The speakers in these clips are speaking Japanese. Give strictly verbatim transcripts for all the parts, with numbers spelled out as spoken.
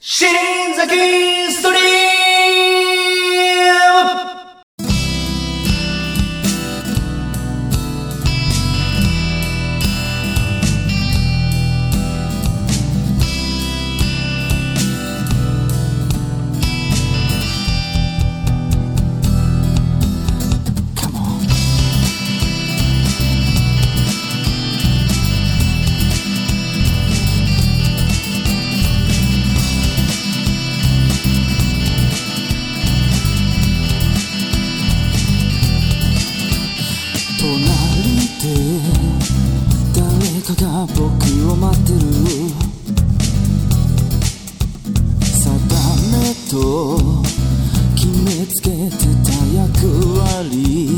新崎ストリーム僕を待ってる定めと決めつけてた役割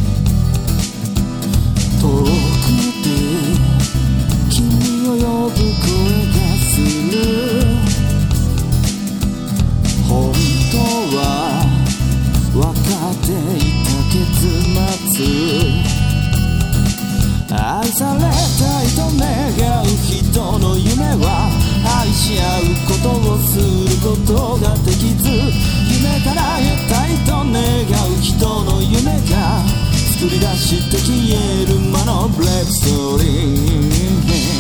遠くで君を呼ぶ声がする本当は分かっていた結末愛されたいと願う人の夢は愛し合うことをすることができず夢叶えたいと願う人の夢が作り出して消える魔のブレイクストーリー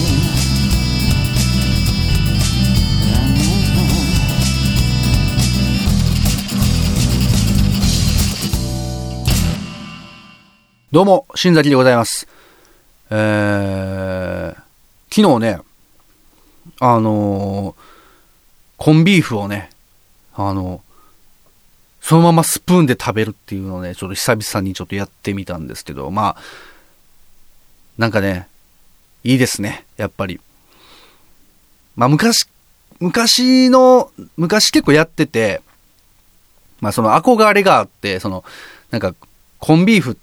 どうも新崎でございます。えー、昨日ね、あのー、コンビーフをね、あの、そのままスプーンで食べるっていうのをね、ちょっと久々にちょっとやってみたんですけど、まあ、なんかね、いいですね、やっぱり。まあ昔、昔の、昔結構やってて、まあその憧れがあって、その、なんか、コンビーフって、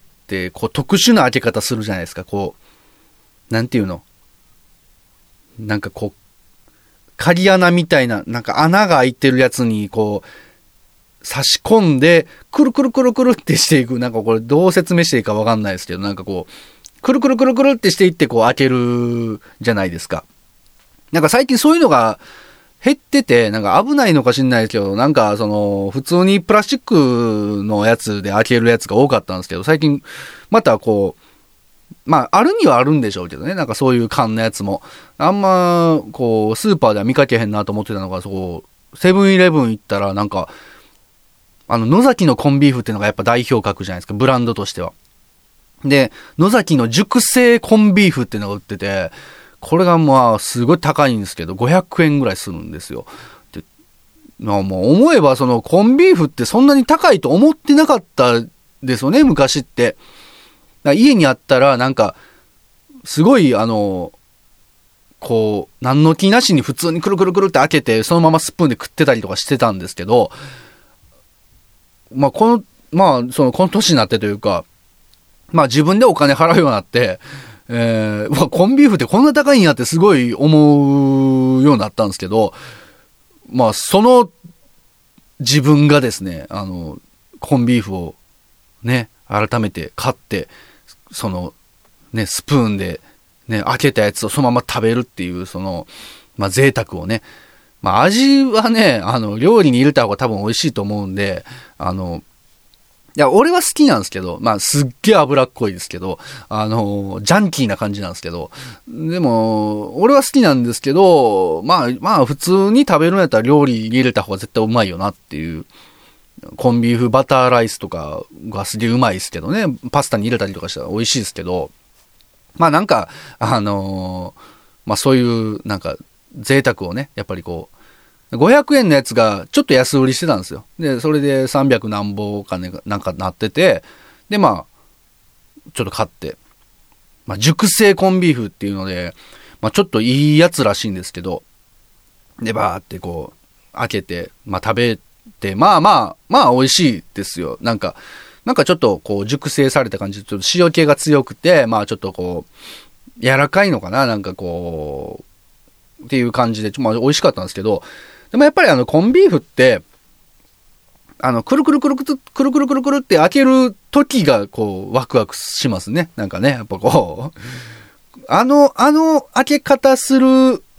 こう特殊な開け方するじゃないですか、こう、なんていうのなんかこう、鍵穴みたいな、なんか穴が開いてるやつにこう、差し込んで、くるくるくるくるってしていく。なんかこれどう説明していいかわかんないですけど、なんかこう、くるくるくるくるってしていってこう開けるじゃないですか。なんか最近そういうのが減ってて、なんか危ないのか知んないですけど、なんかその、普通にプラスチックのやつで開けるやつが多かったんですけど、最近またこう、まあ、あるにはあるんでしょうけどね。なんかそういう缶のやつも。あんま、こう、スーパーでは見かけへんなと思ってたのが、そう、セブンイレブン行ったら、なんか、あの、野崎のコンビーフっていうのがやっぱ代表格じゃないですか。ブランドとしては。で、野崎の熟成コンビーフっていうのが売ってて、これがまあ、すごい高いんですけど、ごひゃくえんぐらいするんですよ。で、まあもう思えば、その、コンビーフってそんなに高いと思ってなかったですよね、昔って。家にあったらなんかすごいあのこう何の気なしに普通にくるくるくるって開けてそのままスプーンで食ってたりとかしてたんですけど、まあこのまあそのこの年になってというか、まあ自分でお金払うようになって、えー、コンビーフってこんな高いんやってすごい思うようになったんですけど、まあその自分がですね、あのコンビーフをね改めて買ってそのねスプーンでね開けたやつをそのまま食べるっていうそのまあ贅沢をね、まあ味はねあの料理に入れた方が多分美味しいと思うんで、あのいや俺は好きなんですけど、まあすっげえ脂っこいですけど、あのジャンキーな感じなんですけど、でも俺は好きなんですけど、まあまあ普通に食べるんやったら料理に入れた方が絶対うまいよなっていう。コンビーフバターライスとかがすげえうまいですけどね。パスタに入れたりとかしたら美味しいですけど。まあなんか、あのー、まあそういうなんか贅沢をね、やっぱりこう、ごひゃくえんのやつがちょっと安売りしてたんですよ。で、それでさんびゃくなんぼかね、なんかなってて、でまあ、ちょっと買って、まあ熟成コンビーフっていうので、まあちょっといいやつらしいんですけど、でバーってこう、開けて、まあ食べて、で、まあまあ、まあ美味しいですよ。なんか、なんかちょっとこう熟成された感じで、ちょっと塩気が強くて、まあちょっとこう、柔らかいのかななんかこう、っていう感じで、まあ美味しかったんですけど、でもやっぱりあのコンビーフって、あの、くるくるくるくる、くるくるくるくるって開ける時がこう、ワクワクしますね。なんかね、やっぱこう、あの、あの開け方するのっ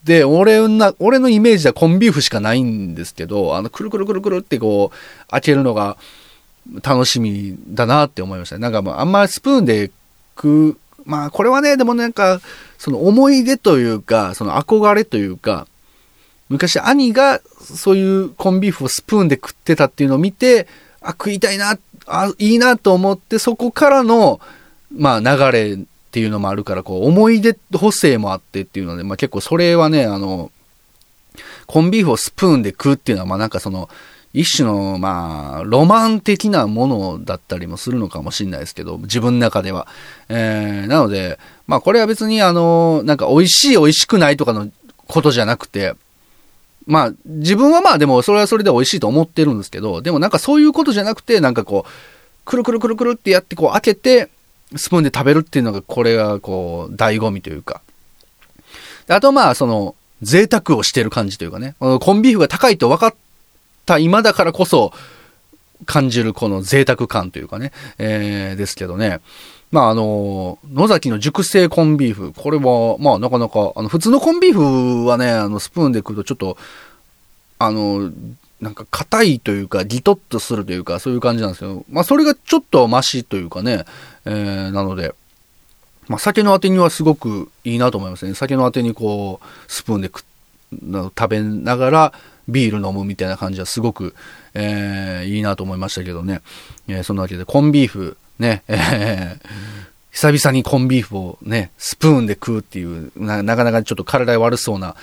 で、俺な、俺のイメージはコンビーフしかないんですけど、あの、くるくるくるくるってこう、開けるのが楽しみだなって思いました。なんかもう、あんまりスプーンで食う、まあ、これはね、でもなんか、その思い出というか、その憧れというか、昔兄がそういうコンビーフをスプーンで食ってたっていうのを見て、あ、食いたいな、あ、いいなと思って、そこからの、まあ、流れっていうのもあるから、こう、思い出補正もあってっていうので、まあ結構それはね、あの、コンビーフをスプーンで食うっていうのは、まあなんかその、一種の、まあ、ロマン的なものだったりもするのかもしれないですけど、自分の中では。えー、なので、まあこれは別にあの、なんか美味しい美味しくないとかのことじゃなくて、まあ自分はまあでもそれはそれで美味しいと思ってるんですけど、でもなんかそういうことじゃなくて、なんかこう、くるくるくるくるってやってこう開けて、スプーンで食べるっていうのが、これがこう、醍醐味というか。あとまあその、贅沢をしてる感じというかね、コンビーフが高いと分かった今だからこそ感じるこの贅沢感というかね、えー、ですけどね。まああの、野崎の熟成コンビーフ、これはまあなかなか、あの普通のコンビーフはね、あのスプーンで食うとちょっと、あの、なんか硬いというか、ギトッとするというか、そういう感じなんですけど、まあそれがちょっとマシというかね、えー、なので、まあ酒のあてにはすごくいいなと思いますね。酒のあてにこう、スプーンでく食べながらビール飲むみたいな感じはすごく、えー、いいなと思いましたけどね。えー、そんなわけで、コンビーフ、ね、えー、久々にコンビーフをね、スプーンで食うっていう、な, なかなかちょっと体悪そうな、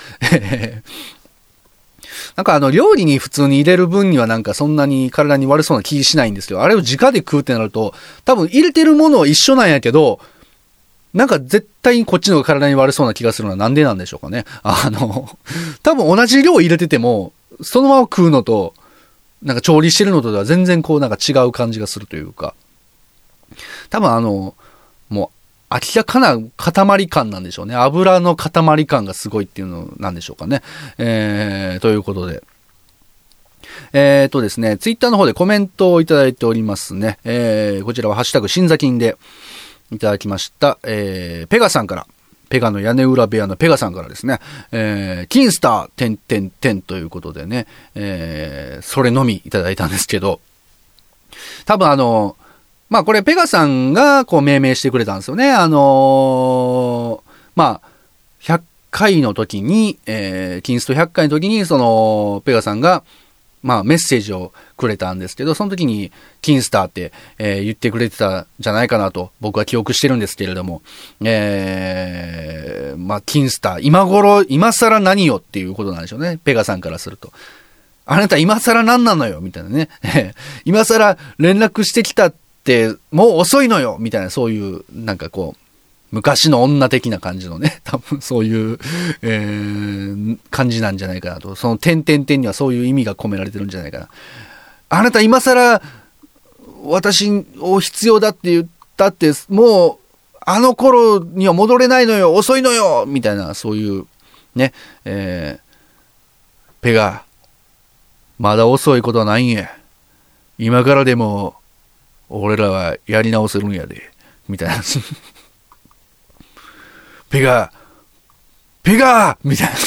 なんかあの料理に普通に入れる分にはなんかそんなに体に悪そうな気しないんですけど、あれを直で食うってなると、多分入れてるものは一緒なんやけど、なんか絶対にこっちの方が体に悪そうな気がするのはなんでなんでしょうかね。あの、多分同じ量入れてても、そのまま食うのと、なんか調理してるのとでは全然こうなんか違う感じがするというか、多分あの、もう明らかな塊感なんでしょうね。油の塊感がすごいっていうのなんでしょうかね。えー、ということで。えーとですね、ツイッターの方でコメントをいただいておりますね。えー、こちらはハッシュタグ新座金でいただきました。えー、ペガさんから、ペガの屋根裏部屋のペガさんからですね、えー、金スター、点点点ということでね、えー、それのみいただいたんですけど、多分あの、まあこれペガさんがこう命名してくれたんですよね。あのー、まあ、ひゃっかいの時に、えー、金ストひゃっかいの時に、その、ペガさんが、まあメッセージをくれたんですけど、その時に金スターって、えー、言ってくれてたんじゃないかなと僕は記憶してるんですけれども、えー、まあ金スター、今頃、今更何よっていうことなんでしょうね。ペガさんからすると。あなた今更何なのよみたいなね。今更連絡してきたってもう遅いのよみたいな、そういうなんかこう、昔の女的な感じのね、多分そういう、えー、感じなんじゃないかなと。その点々点にはそういう意味が込められてるんじゃないかな。あなた今更私を必要だって言ったって、もうあの頃には戻れないのよ、遅いのよみたいな、そういうね、えー、ペガ、まだ遅いことはないんや。今からでも俺らはやり直せるんやで、みたいな。ペガペガみたいな、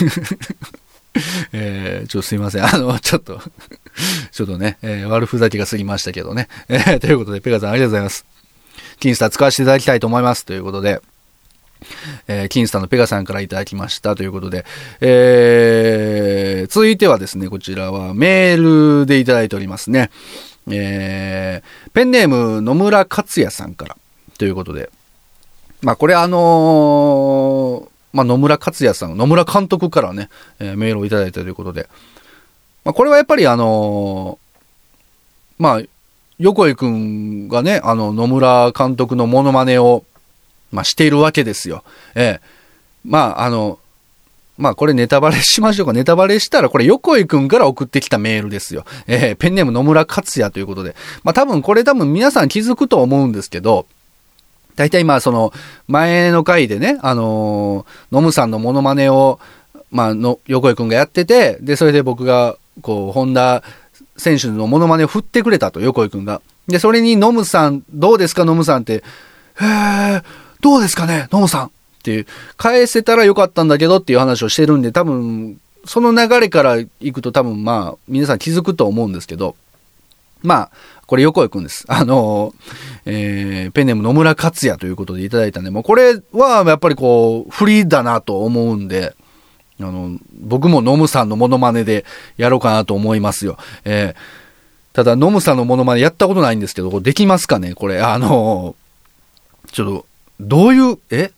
えー、ちょっとすいません。あの、ちょっと、ちょっとね、えー、悪ふざけが過ぎましたけどね。えー、ということで、ペガさんありがとうございます。金スター使わせていただきたいと思います。ということで、えー、金スターのペガさんからいただきましたということで、えー、続いてはですね、こちらはメールでいただいておりますね。えー、ペンネーム野村克也さんからということで、まあこれあのー、まあ野村克也さん、野村監督からね、えー、メールをいただいたということで、まあこれはやっぱりあのー、まあ横井くんがね、あの野村監督のモノマネをまあしているわけですよ。えー、まああのまあこれネタバレしましょうか。ネタバレしたらこれ横井くんから送ってきたメールですよ。えー、ペンネーム野村克也ということで、まあ多分これ多分皆さん気づくと思うんですけど。大体まあその前の回でね、あのー、ノムさんのモノマネを、まあの、横井くんがやってて、で、それで僕が、こう、本田選手のモノマネを振ってくれたと、横井くんが。で、それにノムさん、どうですかノムさんって、へー、どうですかねノムさんってっていう、返せたらよかったんだけどっていう話をしてるんで、多分、その流れからいくと多分まあ、皆さん気づくと思うんですけど、まあ、これ横井くんです。あの、えー、ペンネーム野村克也ということでいただいたんで、もうこれはやっぱりこう、フリーだなと思うんで、あの、僕もノムさんのモノマネでやろうかなと思いますよ。えー、ただ、ノムさんのモノマネやったことないんですけど、できますかねこれ、あの、ちょっと、どういう、え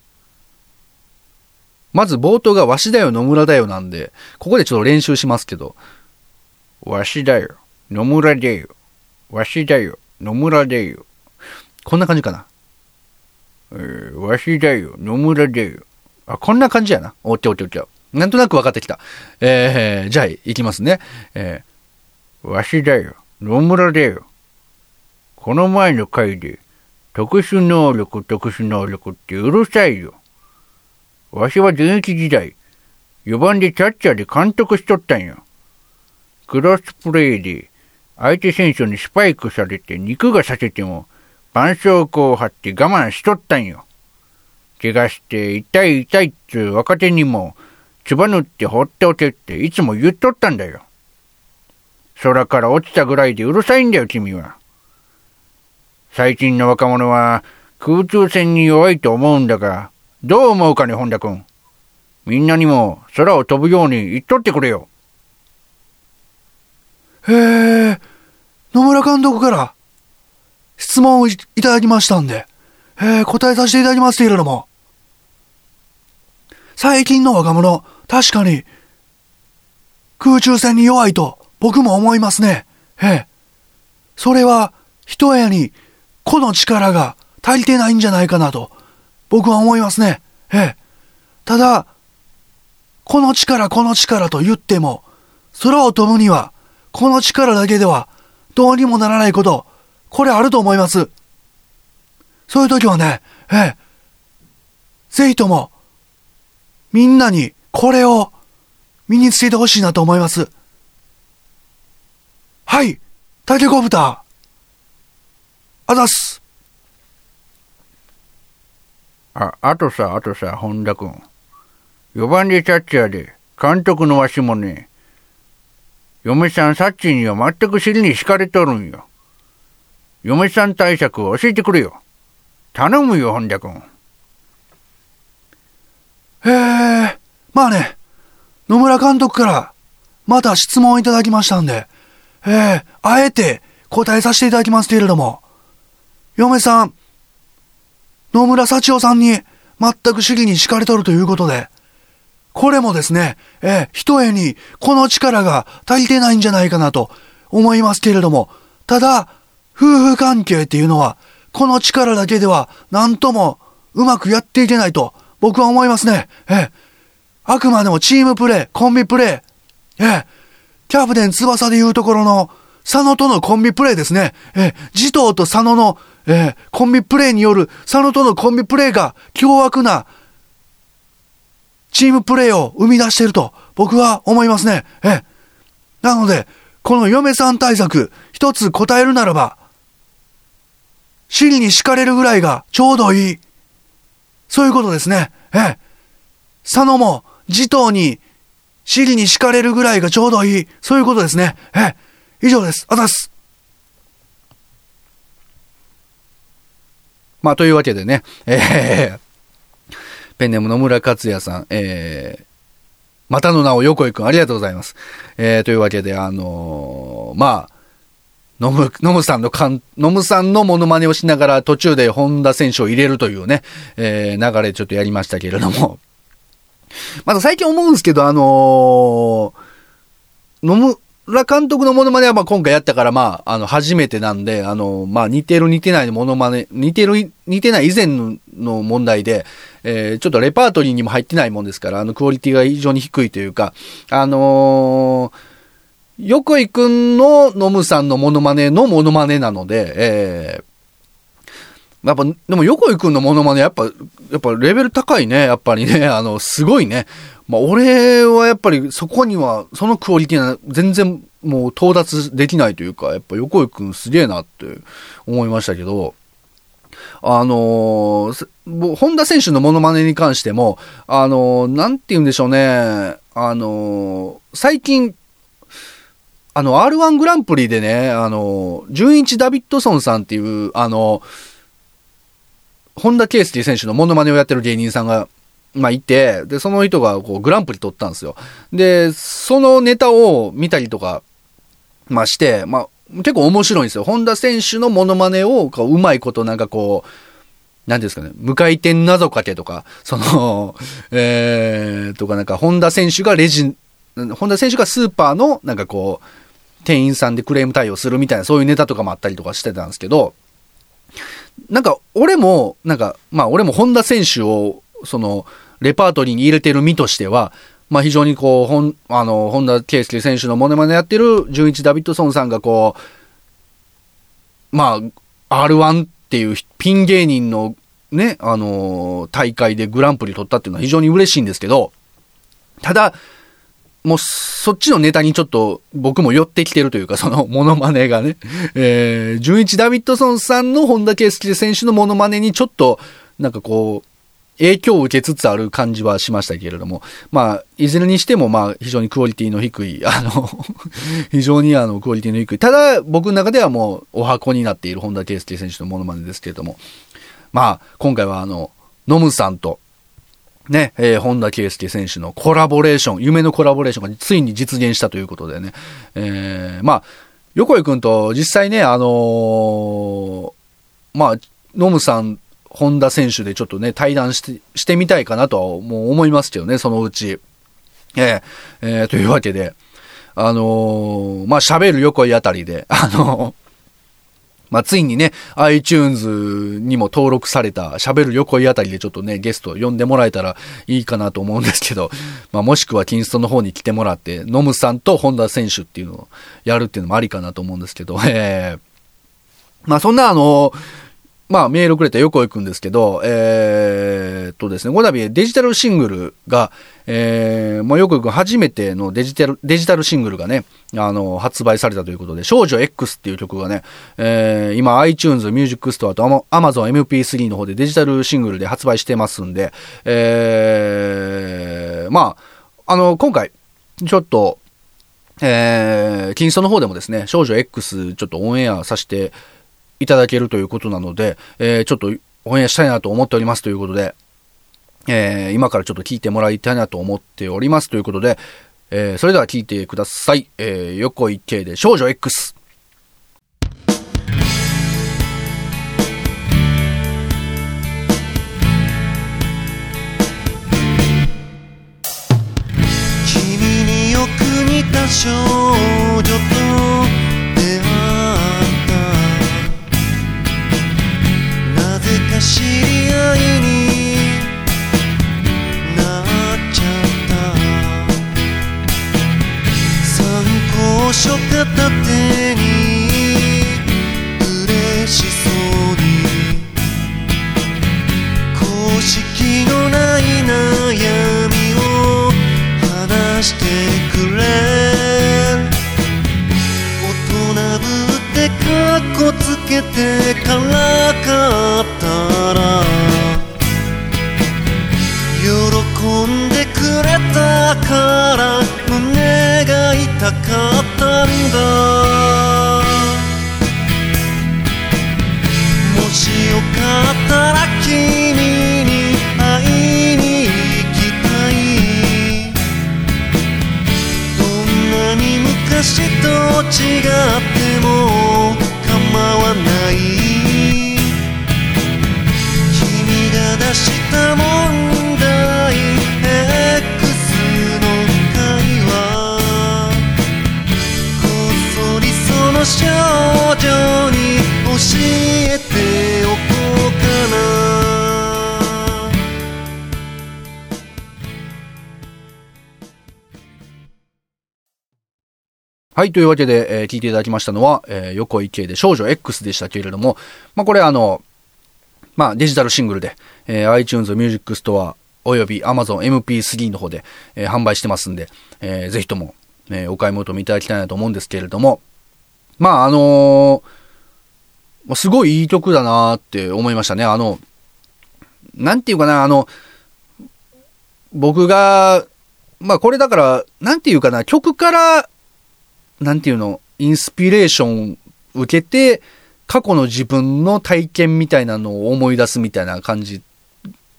まず冒頭がわしだよ野村だよなんで、ここでちょっと練習しますけど、わしだよ野村だよ。わしだよ野村だよ。こんな感じかな。えー、わしだよ野村だよ。あ、こんな感じやな。おっちょおっちょおっちょ。なんとなく分かってきた。えー、じゃあ、いきますね。えー、わしだよ野村だよ。この前の回で、特殊能力特殊能力ってうるさいよ。わしは現役時代、よばんでキャッチャーで監督しとったんよ。クロスプレーで、相手選手にスパイクされて肉がさせても、絆創膏を貼って我慢しとったんよ。怪我して痛い痛いっつう若手にも、つば塗って放っておけっていつも言っとったんだよ。空から落ちたぐらいでうるさいんだよ君は。最近の若者は空中戦に弱いと思うんだが、どう思うかね本田君。みんなにも空を飛ぶように言っとってくれよ。 へえ、野村監督から質問を い, いただきましたんで、えー、答えさせていただきますけれども、最近の若者、確かに空中戦に弱いと僕も思いますね。ええ、それは一重に個の力が足りてないんじゃないかなと僕は思いますね。ええ、ただこの力この力と言っても、空を飛ぶにはこの力だけではどうにもならないこと、これあると思います。そういう時はね、ええ、ぜひともみんなにこれを身につけてほしいなと思います。はい、タケコプター、あざっす。 あ、あとさ、あとさ、本田君。よばんでキャッチャーで、監督のわしもね、嫁さんサッチには全く尻に敷かれとるんよ。嫁さん対策を教えてくれよ。頼むよ、本田君。 へえ、まあね、野村監督からまた質問をいただきましたんで、ええ、あえて答えさせていただきますけれども、嫁さん、野村幸男さんに全く尻に敷かれとるということで、これもですね、ええ、一重にこの力が足りてないんじゃないかなと思いますけれども、ただ、夫婦関係っていうのは、この力だけでは何ともうまくやっていけないと僕は思いますね。ええ、あくまでもチームプレー、コンビプレー、ええ、キャプテン翼でいうところの佐野とのコンビプレーですね。ええ、慈瞳と佐野の、ええ、コンビプレーによる佐野とのコンビプレーが凶悪なチームプレーを生み出していると僕は思いますね。ええ、なのでこの嫁さん対策一つ答えるならば、尻に敷かれるぐらいがちょうどいい、そういうことですね。ええ、佐野も慈瞳に尻に敷かれるぐらいがちょうどいい、そういうことですね。ええ、以上です。あざっす。 まあ、というわけでね、えー、ペンネーム野村克也さん、えー、またの名を横井くんありがとうございます。えー、というわけで、あのー、まあ、ノム、ノムさんのかん、ノムさんのモノマネをしながら途中で本田選手を入れるというね、えー、流れちょっとやりましたけれども、また最近思うんですけど、あのー、野村監督のモノマネはまあ今回やったから、まあ、あの、初めてなんで、あのー、まあ、似てる似てないのモノマネ、似てる似てない以前のの問題で、えー、ちょっとレパートリーにも入ってないもんですから、あの、クオリティが非常に低いというか、あのー、横井くんのノムさんのモノマネのモノマネなので、えー、やっぱ、でも横井くんのモノマネやっぱ、やっぱレベル高いね、やっぱりね、あの、すごいね。まあ、俺はやっぱりそこには、そのクオリティは全然もう到達できないというか、やっぱ横井くんすげえなって思いましたけど、 あのー、本田選手のモノマネに関しても、あのー、なんて言うんでしょうね、あのー、最近、あの、アールワン グランプリでね、あの、純一ダビッドソンさんっていう、あの、本田圭佑選手のモノマネをやってる芸人さんが、まあ、いて、で、その人が、こう、グランプリ取ったんですよ。で、そのネタを見たりとか、まあ、して、まあ、結構面白いんですよ。本田選手のモノマネを、こう、うまいこと、なんかこう、なんですかね、無回転謎かけとか、その、えー、とかなんか、本田選手がレジ、本田選手がスーパーの、なんかこう、店員さんでクレーム対応するみたいな、そういうネタとかもあったりとかしてたんですけど、なんか、俺も、なんか、まあ、俺も本田選手を、その、レパートリーに入れてる身としては、まあ、非常にこう、ほん、あの、本田圭佑選手のモノマネやってる、純一ダビッドソンさんがこう、まあ、アールワン っていうピン芸人のね、あの、大会でグランプリ取ったっていうのは非常に嬉しいんですけど、ただ、もうそっちのネタにちょっと僕も寄ってきてるというか、そのモノマネがね、えー、純一ダビッドソンさんの本田圭佑選手のモノマネにちょっとなんかこう影響を受けつつある感じはしましたけれども、まあいずれにしてもまあ非常にクオリティの低い、あの非常にあのクオリティの低い、ただ僕の中ではもうお箱になっている本田圭佑選手のモノマネですけれども、まあ今回はあのノムさんとね、えー、本田圭佑選手のコラボレーション、夢のコラボレーションがついに実現したということでね、えー、まあ、横井くんと実際ね、あのー、まあ、ノムさん、本田選手でちょっとね、対談して、してみたいかなとはもう思いますけどね、そのうち。えー、えー、というわけで、あのー、まあ、喋る横井あたりで、あのー、まあ、ついにね、iTunes にも登録された喋る横井あたりでちょっとね、ゲスト呼んでもらえたらいいかなと思うんですけど、まあ、もしくはキンストの方に来てもらって、ノムさんと本田選手っていうのをやるっていうのもありかなと思うんですけど、えー、まあ、そんなあの、まあ、メールくれた横井くんですけど、えー、っとですね、この度デジタルシングルが、えー、もう横井くん初めてのデジタル、デジタルシングルがね、あの、発売されたということで、少女 X っていう曲がね、えー、今 iTunes Music Store と Amazon エムピースリー の方でデジタルシングルで発売してますんで、えー、まあ、あの、今回、ちょっと、えー、キンストの方でもですね、少女 X ちょっとオンエアさせていただけるということなので、えー、ちょっとオンエアしたいなと思っておりますということで、えー、今からちょっと聞いてもらいたいなと思っておりますということで、えー、それでは聞いてください。えー、横井圭で少女 X。 君によく似た少女と出会ったなぜか知り合いになっちゃった参考書片手に嬉しそうに公式のない悩みを話してくれ大人ぶってかっこつけてからかったら喜んでくれたから胸が痛かったんだもしよかったら君に会いに行きたいどんなに昔と違っても構わない君が出した問題 X の会話こっそりその少女に教えておこうかなはい、というわけで、えー、聞いていただきましたのは、えー、横井圭で少女 X でしたけれども、まあ、これあの、まあ、デジタルシングルで、えー、iTunes Music Store および Amazon エムピースリー の方で、えー、販売してますんで、えー、ぜひとも、えー、お買い求めいただきたいなと思うんですけれども、まあ、あのー、 すごいいい曲だなって思いましたね。あの、なんていうかな、あの、僕が、まあこれだから、なんていうかな、曲から、なんていうの、インスピレーション受けて、過去の自分の体験みたいなのを思い出すみたいな感じって、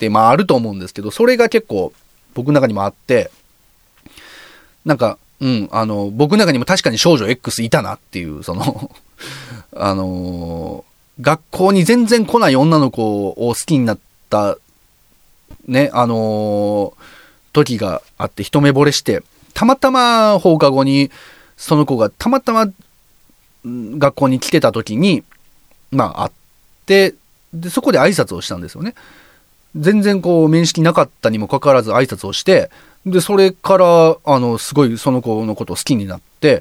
まああると思うんですけど、それが結構僕の中にもあって、なんか、うん、あの、僕の中にも確かに少女 X いたなっていう、その、あのー、学校に全然来ない女の子を好きになった、ね、あのー、時があって一目惚れして、たまたま放課後に、その子がたまたま学校に来てた時に、まあ会って、で、そこで挨拶をしたんですよね。全然こう面識なかったにもかかわらず挨拶をして、で、それから、あの、すごいその子のことを好きになって、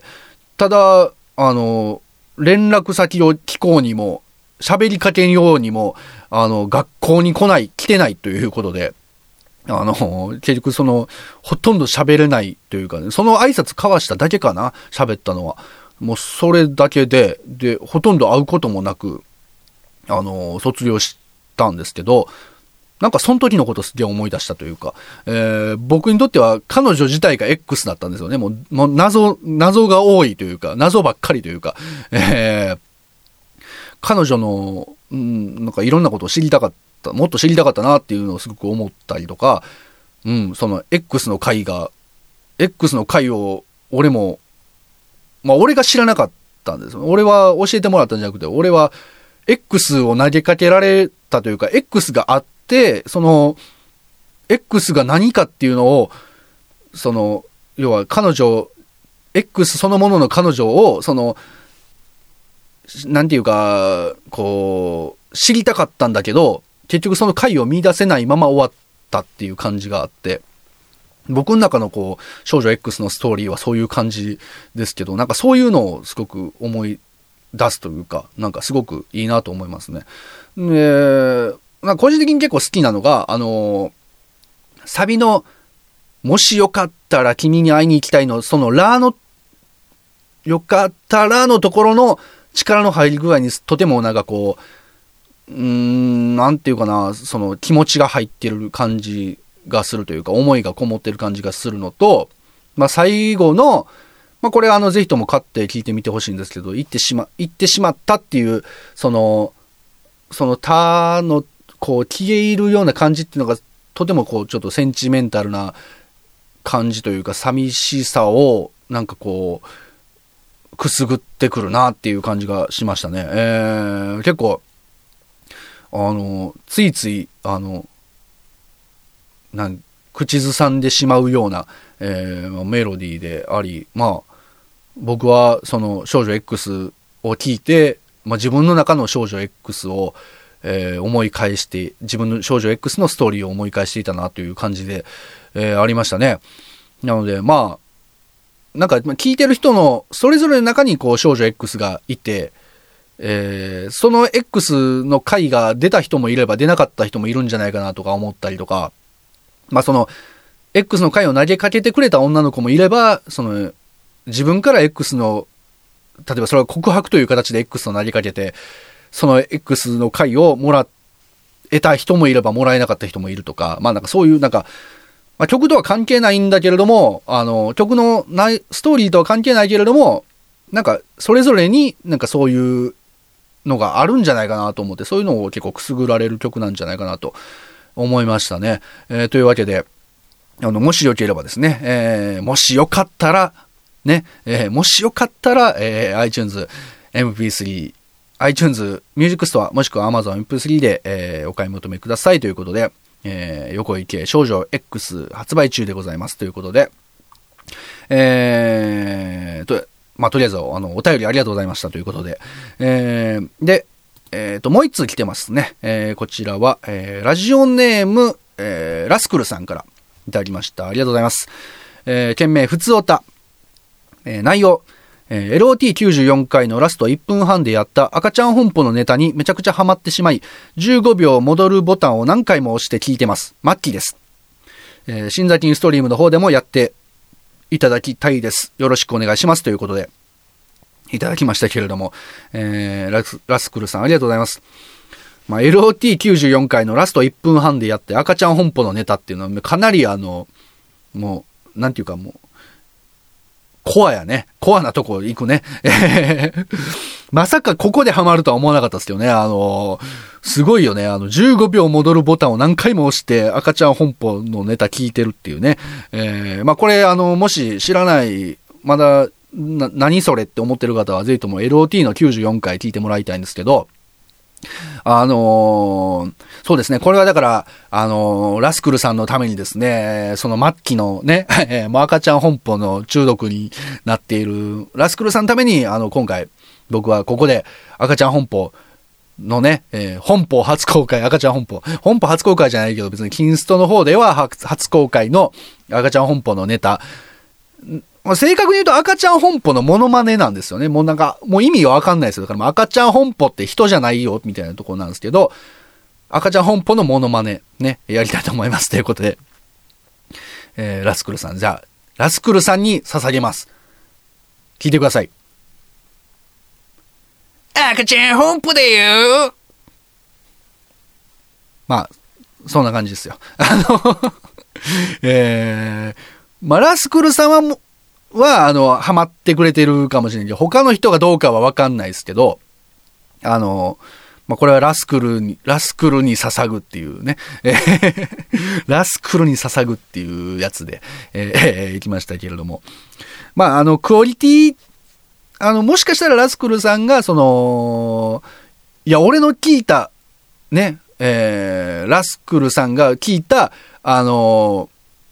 ただ、あの、連絡先を聞こうにも、喋りかけようにも、あの、学校に来ない、来てないということで、あの、結局その、ほとんど喋れないというか、ね、その挨拶交わしただけかな、喋ったのは。もうそれだけで、で、ほとんど会うこともなく、あの、卒業したんですけど、なんかその時のことすげえ思い出したというか、えー、僕にとっては彼女自体が X だったんですよね。もう、もう謎、謎が多いというか、謎ばっかりというか、えー、彼女の、うん、なんかいろんなことを知りたかった、もっと知りたかったなっていうのをすごく思ったりとか、うん、その X の回が、X の回を俺も、まあ俺が知らなかったんですよ。俺は教えてもらったんじゃなくて、俺は X を投げかけられたというか、X があって、で、その、X が何かっていうのを、その、要は彼女、X そのものの彼女を、その、なんていうか、こう、知りたかったんだけど、結局その解を見出せないまま終わったっていう感じがあって、僕の中のこう、少女 X のストーリーはそういう感じですけど、なんかそういうのをすごく思い出すというか、なんかすごくいいなと思いますね。で、まあ、個人的に結構好きなのが、あのー、サビの、もしよかったら君に会いに行きたいの、そのラの、よかったらのところの力の入り具合にとてもなんかこう、うーん、なんていうかな、その気持ちが入ってる感じがするというか、思いがこもってる感じがするのと、まあ、最後の、まあ、これあの、ぜひとも買って聞いてみてほしいんですけど、行ってしま、行ってしまったっていう、その、その他の、こう消え入るような感じっていうのがとてもこうちょっとセンチメンタルな感じというか寂しさをなんかこうくすぐってくるなっていう感じがしましたね。えー、結構あのついついあのなん口ずさんでしまうような、えー、メロディーであり、まあ僕はその少女 X を聞いて、まあ、自分の中の少女 X をえー、思い返して、自分の少女 X のストーリーを思い返していたなという感じで、えー、ありましたね。なので、まあ、なんか聞いてる人のそれぞれの中にこう少女 X がいて、えー、その X の回が出た人もいれば出なかった人もいるんじゃないかなとか思ったりとか、まあその X の回を投げかけてくれた女の子もいれば、その自分から X の、例えばそれは告白という形で X を投げかけて、その X の回をもらえた人もいればもらえなかった人もいるとか、まあなんかそういうなんか、まあ、曲とは関係ないんだけれども、あの曲のないストーリーとは関係ないけれども、なんかそれぞれになんかそういうのがあるんじゃないかなと思って、そういうのを結構くすぐられる曲なんじゃないかなと思いましたね。えー、というわけで、あのもしよければですね、えー、もしよかったらね、えー、もしよかったら、えー、iTunes エムピースリーiTunes ミュージックストアもしくは Amazon エムピースリー で、えー、お買い求めくださいということで、えー、横池少女 X 発売中でございますということで、えー、と、まあ、とりあえずあのお便りありがとうございましたということで、えー、で、えー、ともう一通来てますね。えー、こちらは、えー、ラジオネーム、えー、ラスクルさんからいただきました。ありがとうございます。えー、件名ふつおた、えー、内容エルオーティーきゅうじゅうよん 回のラストいっぷんはんでやった赤ちゃん本舗のネタにめちゃくちゃハマってしまい、じゅうごびょう戻るボタンを何回も押して聞いてます。マッキーです。えー、新座金ストリームの方でもやっていただきたいです。よろしくお願いしますということで、 いただきましたけれども、えー、ラス、ラスクルさんありがとうございます。まあ、エルオーティーきゅうじゅうよん 回のラストいっぷんはんでやって赤ちゃん本舗のネタっていうのはかなりあの、もう、なんていうかもう、コアやね。コアなとこ行くね。まさかここでハマるとは思わなかったですけどね。あの、すごいよね。あの、じゅうごびょう戻るボタンを何回も押して赤ちゃん本舗のネタ聞いてるっていうね。えー、まあこれあの、もし知らない、まだ、な、何それって思ってる方はぜひとも エルオーティー のきゅうじゅうよんかい聞いてもらいたいんですけど、あのー、そうですね。これはだから、あのー、ラスクルさんのためにですね、その末期のね、もう赤ちゃん本舗の中毒になっているラスクルさんのために、あの、今回、僕はここで赤ちゃん本舗のね、えー、本舗初公開、赤ちゃん本舗。本舗初公開じゃないけど、別にキンストの方では初公開の赤ちゃん本舗のネタ、正確に言うと赤ちゃん本舗のモノマネなんですよね。もうなんか、もう意味がわかんないですよ。だから赤ちゃん本舗って人じゃないよ、みたいなところなんですけど、赤ちゃん本舗のモノマネ、ね、やりたいと思います。ということで、えー、ラスクルさん、じゃあ、ラスクルさんに捧げます。聞いてください。 赤ちゃん本舗だよ。 まあ、そんな感じですよ。あの、えー、まあ、ラスクルさんはも、は、あの、ハマってくれてるかもしれないけど、他の人がどうかはわかんないですけど、あの、まあ、これはラスクルに、ラスクルに捧ぐっていうね、えー、ラスクルに捧ぐっていうやつで、えー、いきましたけれども。まあ、あの、クオリティ、あの、もしかしたらラスクルさんが、その、いや、俺の聞いた、ね、えー、ラスクルさんが聞いた、あの、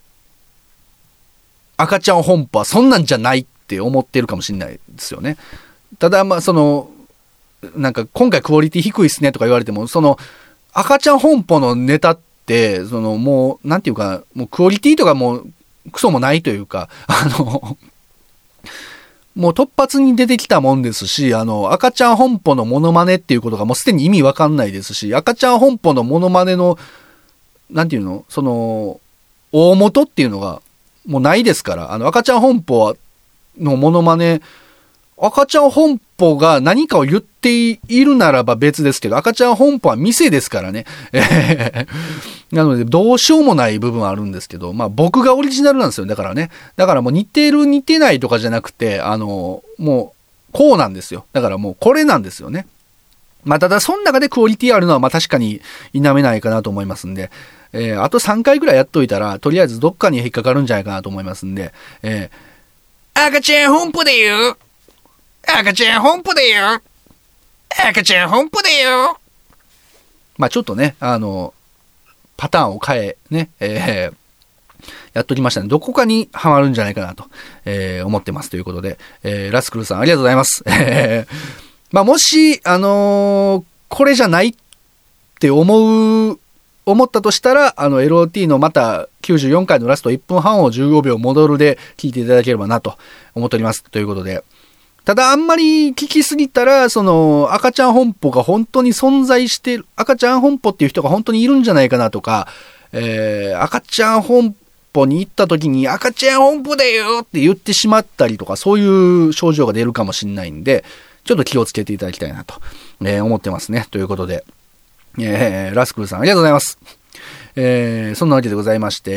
赤ちゃん本舗はそんなんじゃないって思ってるかもしれないですよね。ただまあそのなんか今回クオリティ低いっすねとか言われても、その赤ちゃん本舗のネタってそのもうなんていうかもうクオリティとかもうクソもないというか、あのもう突発に出てきたもんですし、あの赤ちゃん本舗のモノマネっていうことがもうすでに意味わかんないですし、赤ちゃん本舗のモノマネのなんていうのその大元っていうのがもうないですから、あの赤ちゃん本舗のモノマネ、赤ちゃん本舗が何かを言っているならば別ですけど、赤ちゃん本舗は店ですからね。なのでどうしようもない部分はあるんですけど、まあ僕がオリジナルなんですよ。だからね。だからもう似てる似てないとかじゃなくて、あの、もうこうなんですよ。だからもうこれなんですよね。まあただその中でクオリティあるのはまあ確かに否めないかなと思いますんで、えー、あとさんかいぐらいやっといたら、とりあえずどっかに引っかかるんじゃないかなと思いますんで、えー、赤ちゃん本舗だよ。赤ちゃん本舗だよ。赤ちゃん本舗だよ。 まあちょっとね、あの、パターンを変え、ね、えー、やっときましたね。どこかにハマるんじゃないかなと、えー、思ってますということで、えー、ラスクルさんありがとうございます。えー、まあもし、あのー、これじゃないって思う、思ったとしたら、あの エルオーティー のまたきゅうじゅうよんかいのラストいっぷんはんをじゅうごびょう戻るで聞いていただければなと思っております。ということで。ただあんまり聞きすぎたら、その赤ちゃん本舗が本当に存在している、赤ちゃん本舗っていう人が本当にいるんじゃないかなとか、えー、赤ちゃん本舗に行った時に赤ちゃん本舗だよって言ってしまったりとか、そういう症状が出るかもしれないんで、ちょっと気をつけていただきたいなと、えー、思ってますね。ということで。えー、ラスクルさんありがとうございます。えー、そんなわけでございまして、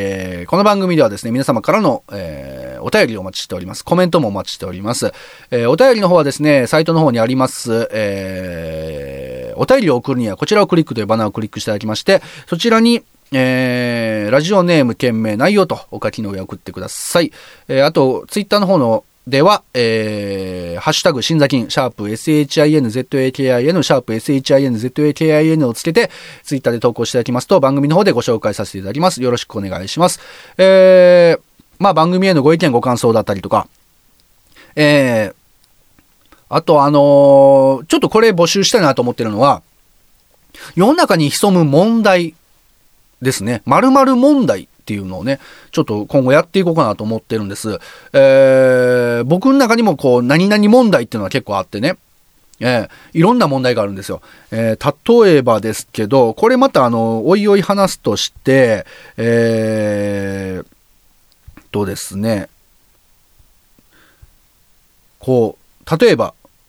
この番組ではですね、皆様からの、えー、お便りをお待ちしております。コメントもお待ちしております。えー、お便りの方はですね、サイトの方にあります、えー、お便りを送るにはこちらをクリックというバナーをクリックしていただきまして、そちらに、えー、ラジオネーム、件名、内容とお書きの上送ってください。えー、あと、ツイッターの方のでは、えー、ハッシュタグ、新座金、シャープ シンザキン、シャープ シンザキン をつけて、ツイッターで投稿していただきますと、番組の方でご紹介させていただきます。よろしくお願いします。えー、まあ番組へのご意見ご感想だったりとか、えー、あとあのー、ちょっとこれ募集したいなと思ってるのは、世の中に潜む問題ですね。〇〇問題。っていうのをね、ちょっと今後やっていこうかなと思ってるんです。えー、僕の中にもこう、何々問題っていうのは結構あってね、えー、いろんな問題があるんですよ。えー、例えばですけど、これまたあの、おいおい話すとして、えー、とですね、こう、例えば、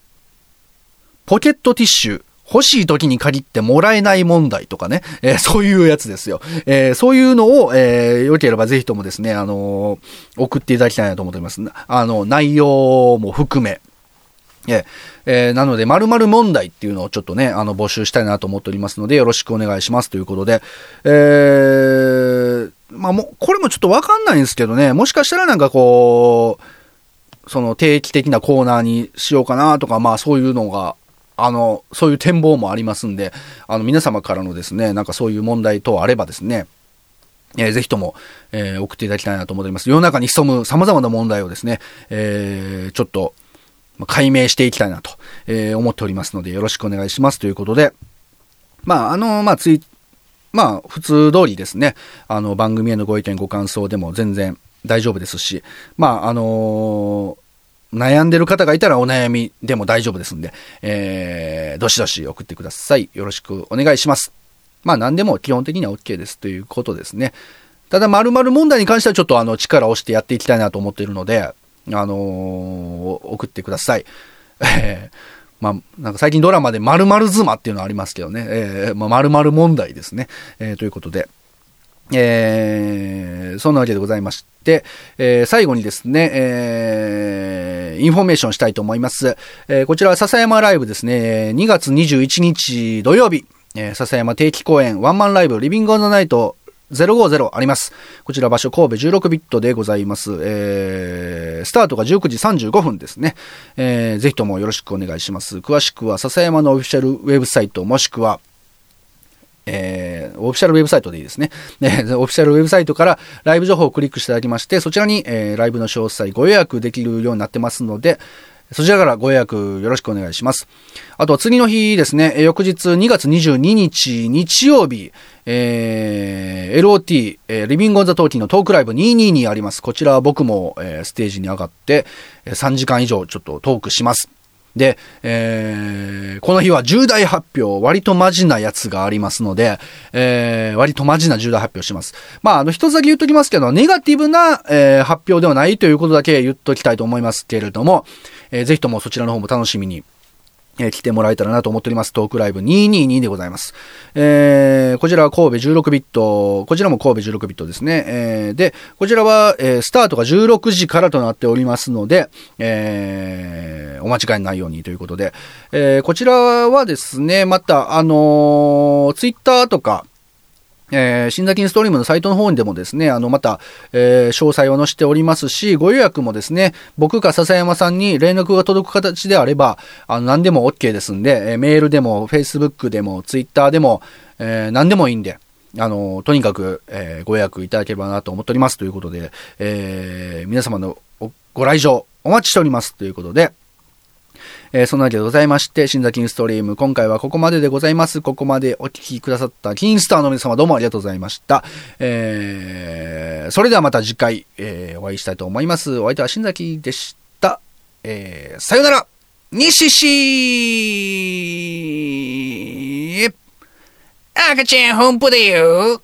ポケットティッシュ、欲しい時に限ってもらえない問題とかね、えー、そういうやつですよ。えー、そういうのを、えー、よければぜひともですね、あのー、送っていただきたいなと思っております。あの、内容も含め。えーえー、なので、〇〇問題っていうのをちょっとね、あの、募集したいなと思っておりますので、よろしくお願いしますということで、えー、まあもう、これもちょっとわかんないんですけどね、もしかしたらなんかこう、その定期的なコーナーにしようかなとか、まあそういうのが、あの、そういう展望もありますんで、あの、皆様からのですね、なんかそういう問題等あればですね、えー、ぜひとも、えー、送っていただきたいなと思っております。世の中に潜む様々な問題をですね、えー、ちょっと、解明していきたいなと、えー、思っておりますので、よろしくお願いしますということで、まあ、あの、まあ、つい、まあ、普通通りですね、あの、番組へのご意見ご感想でも全然大丈夫ですし、まあ、あのー、悩んでる方がいたらお悩みでも大丈夫ですんで、えー、どしどし送ってください。よろしくお願いします。まあ何でも基本的には OK ですということですね。ただ〇〇問題に関してはちょっとあの力を押してやっていきたいなと思っているので、あのー、送ってください。えー、まあなんか最近ドラマで〇〇妻っていうのはありますけどね、えー、まあ〇〇問題ですね。えー、ということで、えー、そんなわけでございまして、えー、最後にですね、えー、インフォメーションしたいと思います。えー、こちらは笹山ライブですね、にがつにじゅういちにち土曜日、えー、笹山定期公演ワンマンライブリビングオンザナイトゼロごゼロあります。こちら場所神戸じゅうろくビットでございます。えー、スタートがじゅうくじさんじゅうごふんですね。えー、ぜひともよろしくお願いします。詳しくは笹山のオフィシャルウェブサイトもしくはえー、オフィシャルウェブサイトでいいですね。ね、オフィシャルウェブサイトからライブ情報をクリックしていただきまして、そちらに、えー、ライブの詳細ご予約できるようになってますので、そちらからご予約よろしくお願いします。あと次の日ですね、翌日にがつにじゅうににち日曜日、えー、エルオーティー、えー、リビングオンザトーキーのトークライブにひゃくにじゅうにあります。こちらは僕も、えー、ステージに上がってさんじかん以上ちょっとトークします。で、えー、この日は重大発表、割とマジなやつがありますので、えー、割とマジな重大発表します。まあ、あの、一つだけ言っときますけど、ネガティブな、えー、発表ではないということだけ言っときたいと思いますけれども、えー、ぜひともそちらの方も楽しみに、えー、来てもらえたらなと思っております。トークライブにひゃくにじゅうにでございます。えー、こちらは神戸じゅうろくビット、こちらも神戸じゅうろくビットですね。えー、で、こちらは、えー、スタートがじゅうろくじからとなっておりますので、えー、お間違いないようにということで、えー、こちらはですね、また、あのー、ツイッターとか、えー、新崎インストリームのサイトの方にでもですね、あの、また、えー、詳細を載せておりますし、ご予約もですね、僕か笹山さんに連絡が届く形であれば、あの、何でも OK ですんで、えー、メールでも、Facebook でも、Twitter でも、えー、何でもいいんで、あの、とにかく、えー、ご予約いただければなと思っておりますということで、えー、皆様のご来場お待ちしておりますということで、えー、そんなわけでございまして、新崎インストリーム、今回はここまででございます。ここまでお聞きくださったキンスターの皆様どうもありがとうございました。えー、それではまた次回、えー、お会いしたいと思います。お相手は新崎でした。えー、さよなら西市赤ちゃん本舗だよ。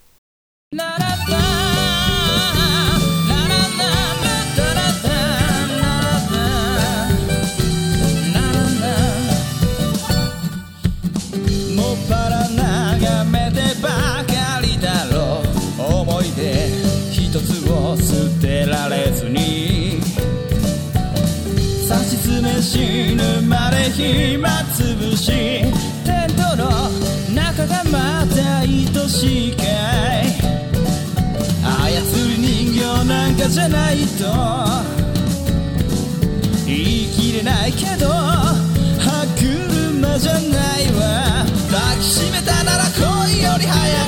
死ぬまで暇つぶしテントの中がまた愛しいかい操り人形なんかじゃないと言い切れないけど歯車じゃないわ抱きしめたなら恋より早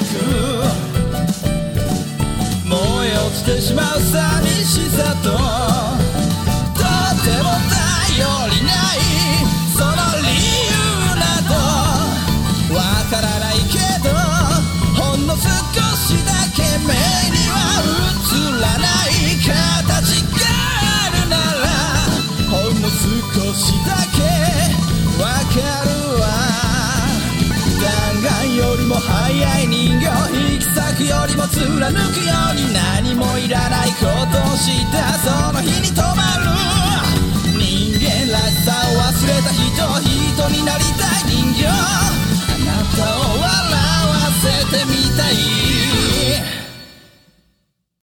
く燃え落ちてしまう寂しさととてもよりないその理由などわからないけどほんの少しだけ目には映らない形があるならほんの少しだけわかるわ弾丸よりも速い人形引き裂くよりも貫くように何もいらないことをしたその日に止まる人間らしさを忘れた人人になりたいたいよ